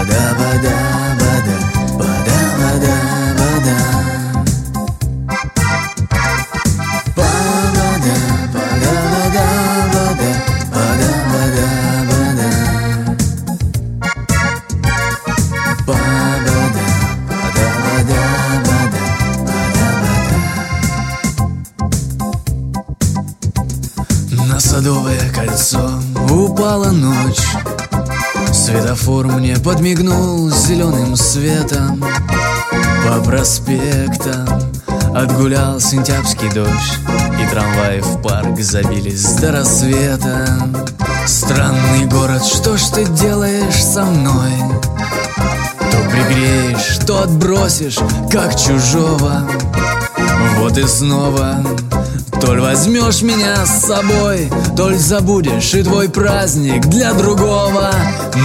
На Садовое кольцо упала ночь. Светофор мне подмигнул зеленым светом. По проспектам отгулял сентябрьский дождь, и трамваи в парк забились до рассвета. Странный город, что ж ты делаешь со мной? То пригреешь, то отбросишь, как чужого. Вот и снова толь возьмешь меня с собой, толь забудешь и твой праздник для другого.